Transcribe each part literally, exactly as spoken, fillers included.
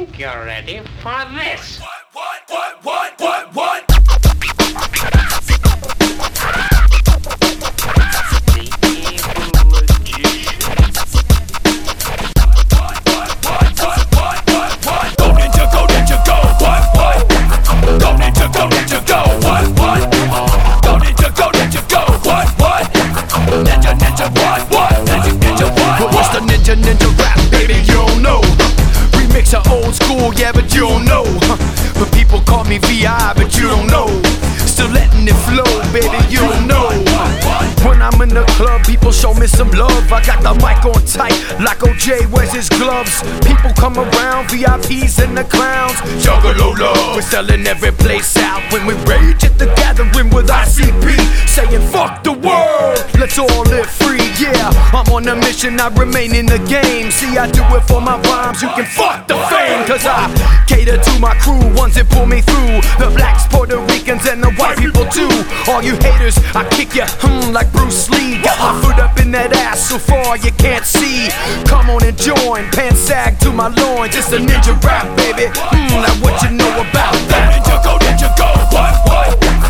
think you're ready for this. What, what, what, what, what? The evil magician. Go ninja, go ninja, go. What, what? Go ninja, go ninja, go. What, what? Go ninja, go ninja, go. What, what? Ninja, ninja, what, what? Ninja, ninja, what? What's the ninja, ninja rap, baby? You don't know. Remix of old school, yeah, but you don't know. But people call me V I, but you don't know. Still letting it flow, baby, you don't know. When I'm in the club, people show me some love. I got the mic on tight, like O J wears his gloves. People come around, V I Ps and the clowns. Juggalo love, we're selling every place out. When we rage at the gathering with I C P, saying fuck the world, let's all live free. Yeah, I'm on a mission, I remain in the game. See, I do it for my rhymes, you can fuck the fame. Cause I cater to my crew, ones that pull me through. The blacks, Puerto Ricans, and the white people too. All you haters, I kick ya, hmm, like Bruce Lee. Got my foot up in that ass so far you can't see. Come on and join, pants sag to my loins. It's a ninja rap, baby, hmm, like what you know about that. Go ninja, go ninja, go, what, what?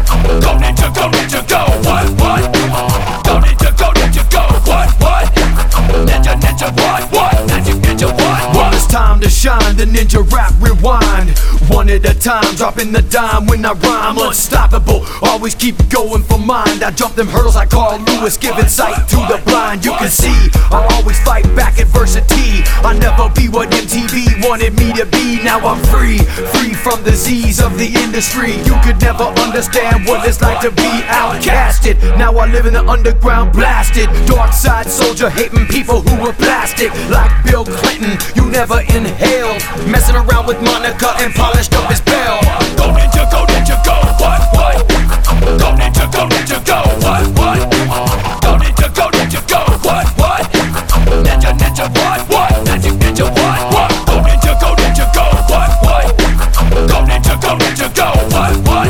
Go ninja, go ninja, go, what, what? Go ninja, go ninja, go, what, what? Ninja, ninja, what, what? Ninja, ninja, what, what? Well, it's time to shine, the ninja rap rewind. One at a time, dropping the dime when I rhyme. Unstoppable, always keep going for mine. I jump them hurdles like Carl Lewis, giving sight to the blind. You can see, I always fight back adversity. I never be what M T V wanted me to be. Now I'm free, free from the Z's of the industry. You could never understand what it's like to be outcasted. Now I live in the underground, blasted. Dark side soldier, hating people who were plastic. Like Bill Clinton, you never inhaled. Messing around with Monica and polished up his bell. Go ninja, go ninja, go, what, what? Go ninja, go ninja, go, what, what? Go ninja, go ninja, go, what, what? Ninja, ninja, what, what? Ninja, ninja, what, what? Go ninja, go ninja, go, what, what? Go ninja, go ninja, go, what, what?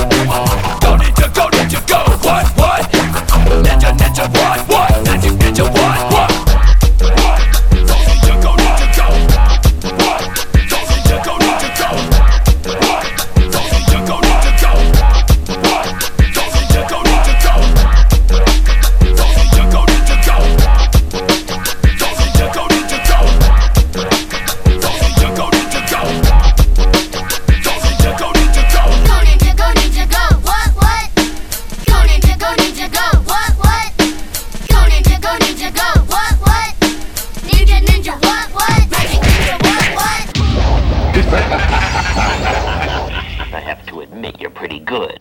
Go ninja, go ninja, go, what, what? Ninja, ninja, what, what? Ninja, ninja, what, what? Go ninja, go ninja, go, what? Go ninja, go ninja, go, what? Go ninja, go ninja, go, what? Go ninja, go ninja, go, go ninja, go ninja, go, go ninja, go ninja, go, go ninja, go ninja, go, go ninja, go ninja, go. Go ninja, go ninja, go, what, what? Go ninja, go ninja, go, what, what? Go ninja, go ninja, go, what, what? Ninja, ninja, what, what? Magic ninja, what, what? I have to admit, you're pretty good.